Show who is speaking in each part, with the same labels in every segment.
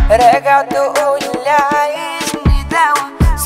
Speaker 1: راجع تقول لي عايزني دوا،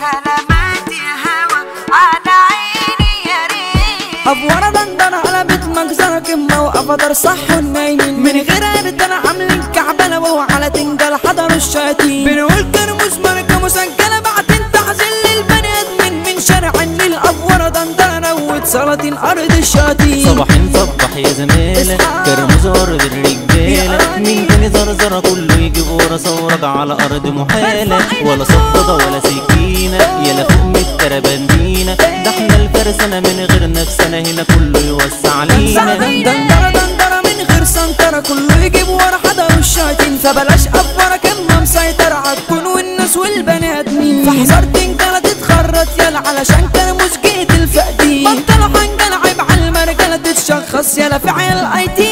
Speaker 1: سلامات يا هوا على عيني يا ريت.
Speaker 2: افوره دندنه قلبت مجزره كمه وقفدر صح والنايمين من غير قرد انا عاملين كعبله وهو على تنجل حضر الشياطين. بنقول كرموز ماركه مسجله بعدين تحزن للبني ادمين من شارع النيل. افوره دندنه وسلاطين ارض الشياطين.
Speaker 3: صباحين صبح يا زميلة كرموز ارض الرجاله، مين تاني زرزره كله يجيب ورا ثورة على ارض محاله، ولا صفده ولا سكينه يلا فوق من التربندينه، ده احنا الفرسانه من غير نفسنا هنا كله يوسع علينا.
Speaker 2: دندره دندره من غير سنتره كله يجيب ورا حضر الشياطين. فبلاش افوره كمه مسيطره عالكون والناس والبني ادمين. فحذر تنجله تتخرط يلا علشان كرموز جيت الفقدين. بطلوا حنجله عيب على المرجله تتشخص يلا في عيال اي تي.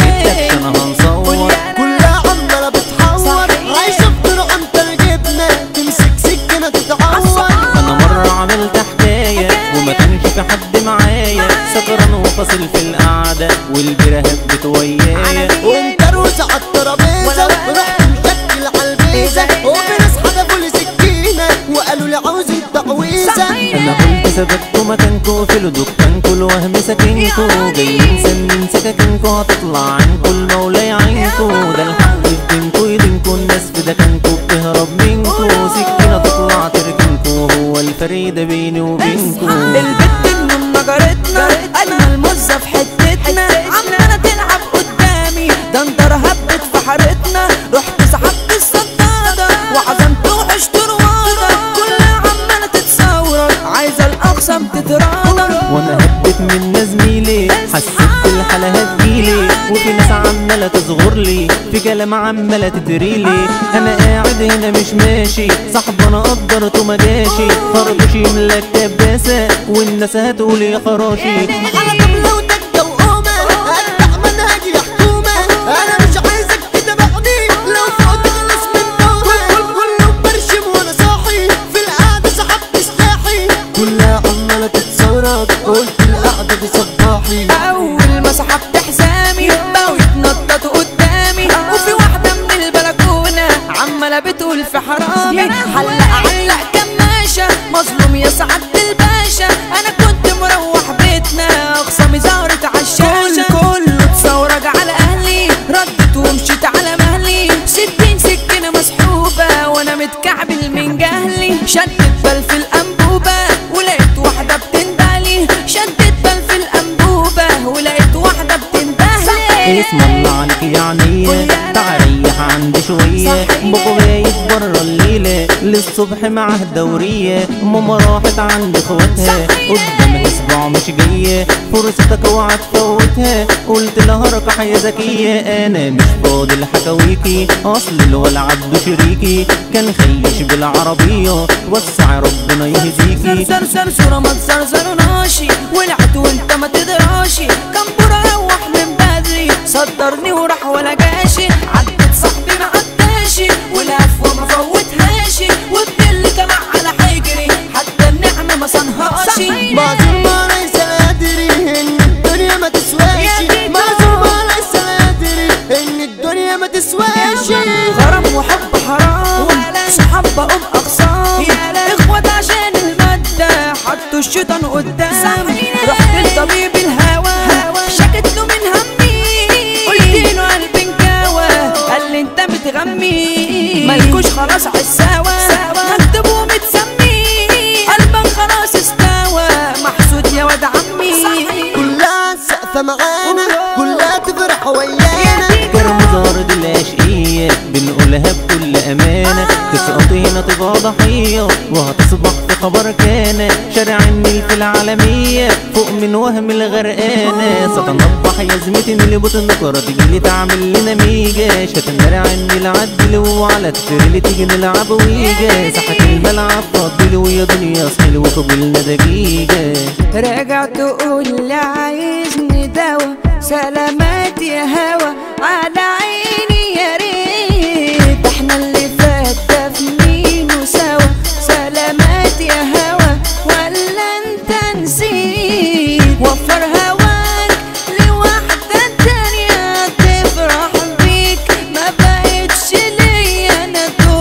Speaker 3: انا هنصور
Speaker 4: كلها عمالة بتحور عايشة بطرق انت الجبنة تمسك سكينة تتعور.
Speaker 3: انا مرة عملت حكاية وما كانش في حد معايا، سكران وفاصل في القعدة والبيرة هبت ويايا،
Speaker 4: وانت روسة عالترابيزة رحت مشكل عالبيزة وفي ناس حدفوا لي سكينة وقالوا لي عاوزين تعويذة.
Speaker 3: انا قلت ثبتوا مكانكوا في دكانكوا الوهم سكنكوا، جايين سنين سكاكينكوا هتطلع عنكوا المولى يعينكوا، ده الحق في دينكوا يدينكوا الناس في دكانكوا بتهرب منكوا، سكينة تطلع تركنكوا هو الفريدة بيني وبينكوا.
Speaker 2: البت من نجارتنا اجمل مزة في حتتنا عمالة تلعب قدامي. دندره هبت في حارتنا رحت سحبت الصدادة وعزمت وعشت روادة كلها عمالة تتصورك عايزة الاقسم تتراضى.
Speaker 3: وانا هبت من زميلي حسيت بالحالة هتجيلي، وفي ناس عمالة تصغر لي في كلام عمالة تتريلي. انا قاعد هنا مش ماشي صاحب انا قدرته ما جاشي، خرطوش يملى الكباسة والناس هتقول يا خراشي.
Speaker 4: على طبلة وتكة وقومة اتبع منهجي يا حكومة، انا مش عايزك تتابعني لو فوق تخلص من نومة. كله برشم وانا صاحي في القعدة سحبت سلاحي، كلها عمالة تتصورك قلت القعدة دي صباحي.
Speaker 2: اول ما سحبت حزامي بقوا يتنططوا قدامي، وفي واحدة من البلكونة عمالة بتقول في حرامي علق كماشة مظلوم يا سعادة الباشا. انا كنت مروح بيتنا اخصامي زهرت عالشاشة، كله اتثورج على اهلي ردت ومشيت على مهلي. 60 سكينة مسحوبة وانا متكعبل من جهلي، شدت بل في الانبوبة ولقيت واحدة بتندهلي، شدت بل في الانبوبة ولقيت واحدة بتندهلي.
Speaker 3: اسم الله عليك يا عينيا تعال ريح عندي شوية، بابا بايت برا الليلة للصبح معاه دورية، ماما راحت عند اخواتها قدامها اسبوع مش جاية، فرصتك اوعى تفوتها قلت لها ركح يا زكية. انا مش فاضي لحكاويكي اصل الولع عبده شريكي كان خيش بالعربية وسع ربنا يهديكي.
Speaker 2: زرزر صورة ما تزرزرناشي ولعت وانت ما تدراشي، كان برا روح من بدري صدرني وراح ولا جاشي، عدت صاحبي ما عداشي ولف وما فوتهاشي، والدل طلع على حجري حتى النعمة ما صنهاشي.
Speaker 4: معذور ما ليس ادري ان الدنيا ما تسواش، معذور ما ليس ادري ان الدنيا ما تسواش.
Speaker 2: غرام وحب حرام صحاب بقوم اخصام، اخوات عشان المادة حطوا الشيطان قدامي. رحت لطبيب الهوى شكت له من همي، قلت له قلبي انكوى قال لي انت بتغمي، مالكوش خلاص عالسوا مكتوب ومتسمي، قلبك خلاص استوى محسود يا واد عمي.
Speaker 4: كلها سقفة معانا كلها تفرح ويانا،
Speaker 3: كرموز ارض العشقية بنقولها بكل امانة، تسقطي هنا تبقى ضحية وهتصبح في خبر كان، شارع النيل في العالمية فوق من وهم الغرقانة، ستنضح يا زميتي اللي بتنكر تجيلي تعمل لنا ميجا، شتنرع النيل عدل وعلى التريل تيجي نلعب ويجا، ساحة الملعب فضل ويا دنيا صحيل وقبلنا دقيقة.
Speaker 2: راجع تقول لي عايزني دوا، سلامات يا هوا على عيني يا ريت، احنا اللي فات ده في مين وسوا، سلامات يا هوا ولا انت نسيت، وفر هواك لواحدة تانية تفرح بيك ما بقتش ليا انا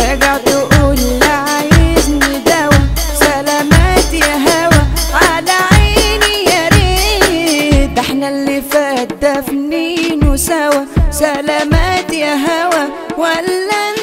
Speaker 1: راجع تقول لا عايزني دوا، سلامات يا هوا على عيني يا ريت، ده احنا اللي فات دفنينه سوا، سلامات يا هوا ولا